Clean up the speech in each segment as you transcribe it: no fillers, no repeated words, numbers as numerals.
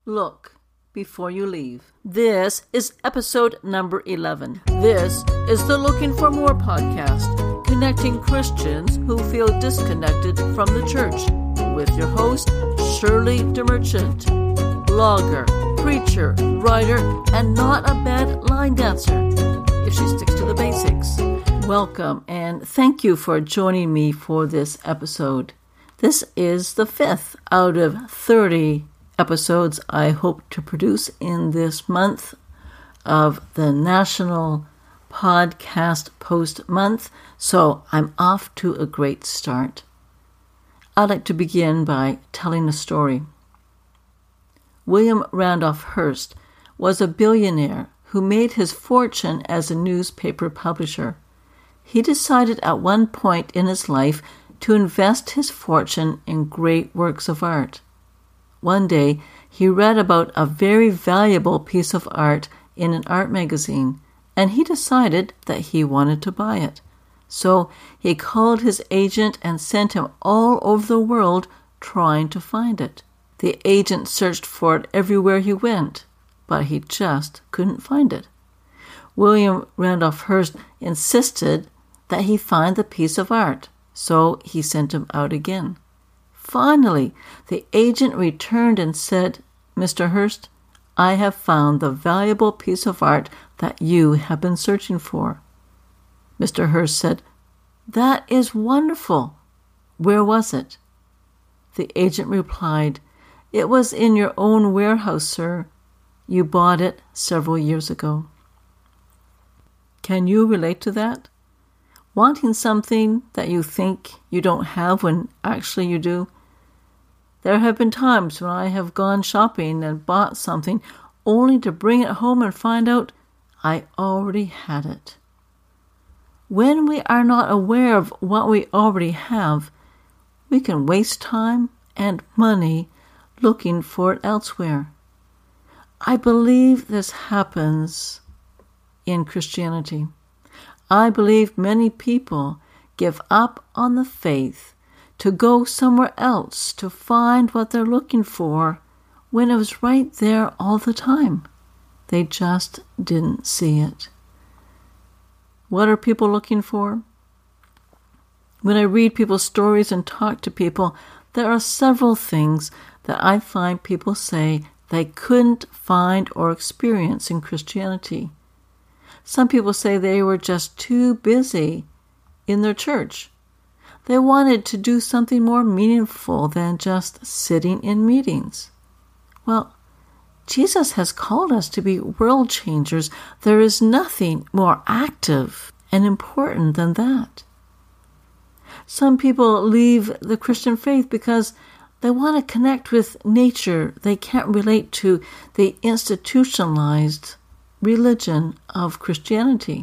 Look before you leave. This is episode number 11. This is the Looking for More podcast, connecting Christians who feel disconnected from the church, with your host, Shirley DeMerchant, blogger, preacher, writer, and not a bad line dancer, if she sticks to the basics. Welcome, and thank you for joining me for this episode. This is the 5th out of 30 episodes I hope to produce in this month of the National Podcast Post Month, so I'm off to a great start. I'd like to begin by telling a story. William Randolph Hearst was a billionaire who made his fortune as a newspaper publisher. He decided at one point in his life to invest his fortune in great works of art. One day, he read about a very valuable piece of art in an art magazine, and he decided that he wanted to buy it. So he called his agent and sent him all over the world trying to find it. The agent searched for it everywhere he went, but he just couldn't find it. William Randolph Hearst insisted that he find the piece of art, so he sent him out again. Finally, the agent returned and said, "Mr. Hearst, I have found the valuable piece of art that you have been searching for." Mr. Hearst said, "That is wonderful. Where was it?" The agent replied, "It was in your own warehouse, sir. You bought it several years ago." Can you relate to that? Wanting something that you think you don't have when actually you do? There have been times when I have gone shopping and bought something only to bring it home and find out I already had it. When we are not aware of what we already have, we can waste time and money looking for it elsewhere. I believe this happens in Christianity. I believe many people give up on the faith to go somewhere else to find what they're looking for when it was right there all the time. They just didn't see it. What are people looking for? When I read people's stories and talk to people, there are several things that I find people say they couldn't find or experience in Christianity. Some people say they were just too busy in their church. They wanted to do something more meaningful than just sitting in meetings. Well, Jesus has called us to be world changers. There is nothing more active and important than that. Some people leave the Christian faith because they want to connect with nature. They can't relate to the institutionalized religion of Christianity.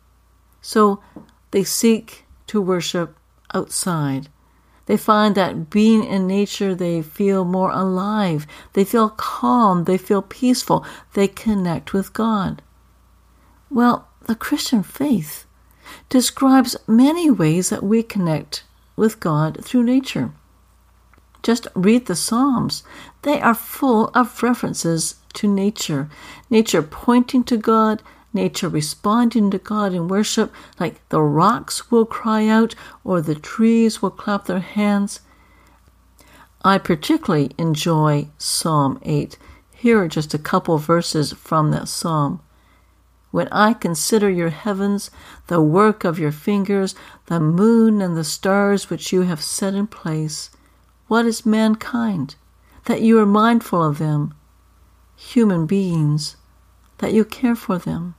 So they seek to worship outside. They find that being in nature, they feel more alive. They feel calm. They feel peaceful. They connect with God. Well, the Christian faith describes many ways that we connect with God through nature. Just read the Psalms. They are full of references to nature. Nature pointing to God, nature responding to God in worship, like the rocks will cry out or the trees will clap their hands. I particularly enjoy Psalm 8. Here are just a couple verses from that psalm. "When I consider your heavens, the work of your fingers, the moon and the stars which you have set in place, what is mankind, that you are mindful of them? Human beings, that you care for them."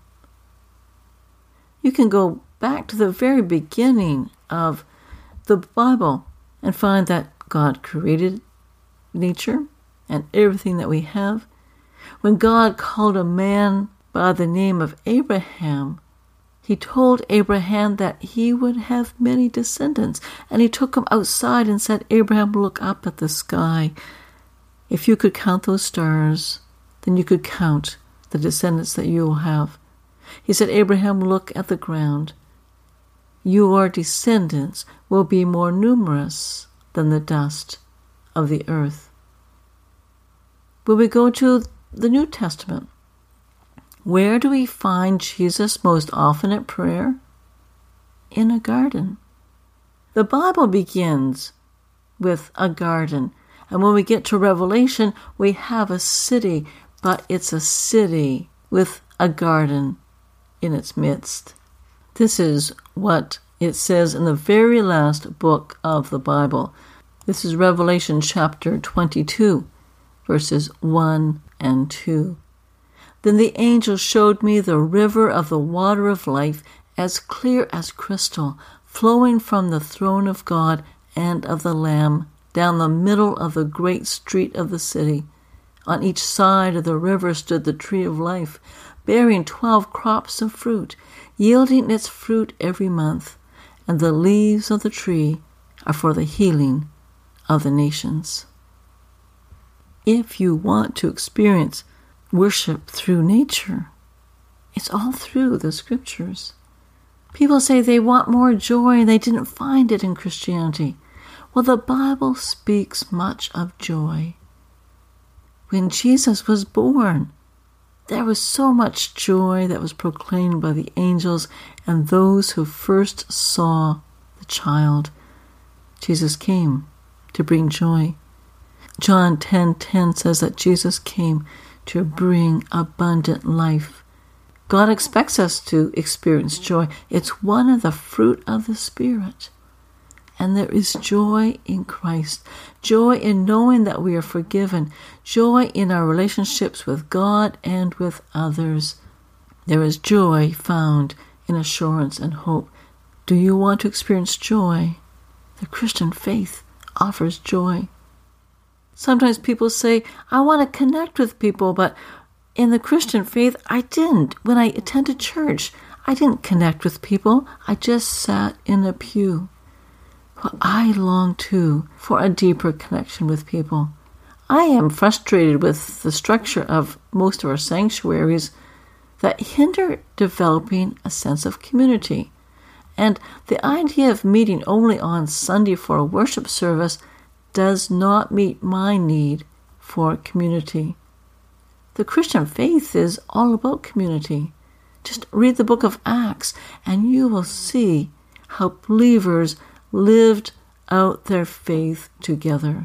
You can go back to the very beginning of the Bible and find that God created nature and everything that we have. When God called a man by the name of Abraham, he told Abraham that he would have many descendants. And he took him outside and said, "Abraham, look up at the sky. If you could count those stars, then you could count the descendants that you will have." He said, "Abraham, look at the ground. Your descendants will be more numerous than the dust of the earth." When we go to the New Testament, where do we find Jesus most often at prayer? In a garden. The Bible begins with a garden. And when we get to Revelation, we have a city, but it's a city with a garden in its midst. This is what it says in the very last book of the Bible. This is Revelation chapter 22, verses 1 and 2. Then the angel showed me the river of the water of life, as clear as crystal, flowing from the throne of God and of the Lamb, down the middle of the great street of the city. On each side of the river stood the tree of life, bearing 12 crops of fruit, yielding its fruit every month, and the leaves of the tree are for the healing of the nations. If you want to experience worship through nature, it's all through the scriptures. People say they want more joy and they didn't find it in Christianity. Well, the Bible speaks much of joy. When Jesus was born, there was so much joy that was proclaimed by the angels and those who first saw the child. Jesus came to bring joy. John 10:10 says that Jesus came to bring abundant life. God expects us to experience joy. It's one of the fruit of the Spirit. And there is joy in Christ, joy in knowing that we are forgiven, joy in our relationships with God and with others. There is joy found in assurance and hope. Do you want to experience joy? The Christian faith offers joy. Sometimes people say, I want to connect with people, but in the Christian faith, I didn't. When I attended church, I didn't connect with people. I just sat in a pew. Well, I long, too, for a deeper connection with people. I am frustrated with the structure of most of our sanctuaries that hinder developing a sense of community. And the idea of meeting only on Sunday for a worship service does not meet my need for community. The Christian faith is all about community. Just read the book of Acts and you will see how believers lived out their faith together.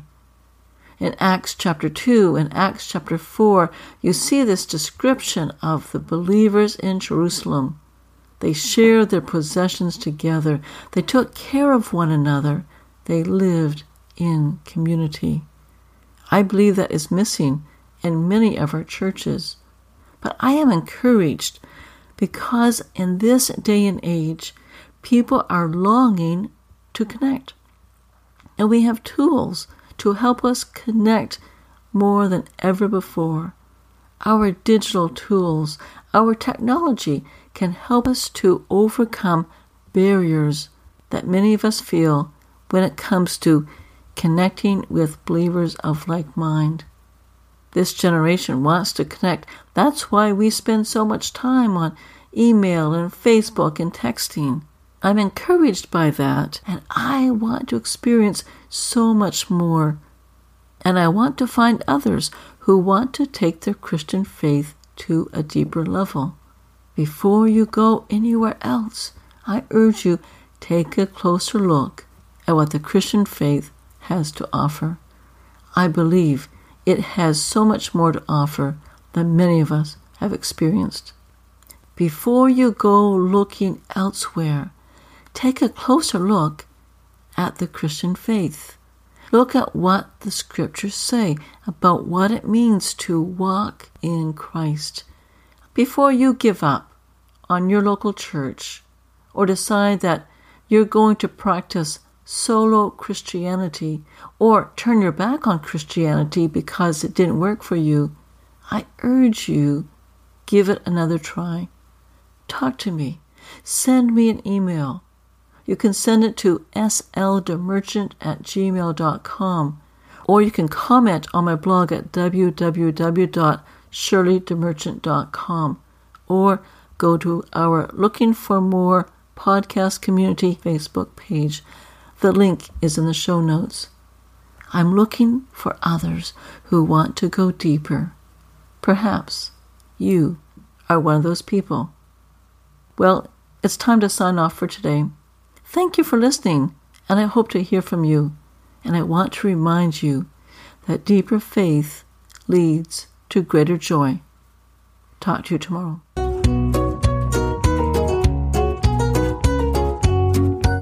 In Acts chapter 2 and Acts chapter 4, you see this description of the believers in Jerusalem. They shared their possessions together. They took care of one another. They lived in community. I believe that is missing in many of our churches. But I am encouraged because in this day and age, people are longing to connect. And we have tools to help us connect more than ever before. Our digital tools, our technology can help us to overcome barriers that many of us feel when it comes to connecting with believers of like mind. This generation wants to connect. That's why we spend so much time on email and Facebook and texting. I'm encouraged by that, and I want to experience so much more. And I want to find others who want to take their Christian faith to a deeper level. Before you go anywhere else, I urge you, take a closer look at what the Christian faith has to offer. I believe it has so much more to offer than many of us have experienced. Before you go looking elsewhere, take a closer look at the Christian faith. Look at what the scriptures say about what it means to walk in Christ. Before you give up on your local church or decide that you're going to practice solo Christianity or turn your back on Christianity because it didn't work for you, I urge you, give it another try. Talk to me. Send me an email. You can send it to sldemerchant@gmail.com, or you can comment on my blog at www.shirleydemerchant.com, or go to our Looking for More podcast community Facebook page. The link is in the show notes. I'm looking for others who want to go deeper. Perhaps you are one of those people. Well, it's time to sign off for today. Thank you for listening, and I hope to hear from you. And I want to remind you that deeper faith leads to greater joy. Talk to you tomorrow.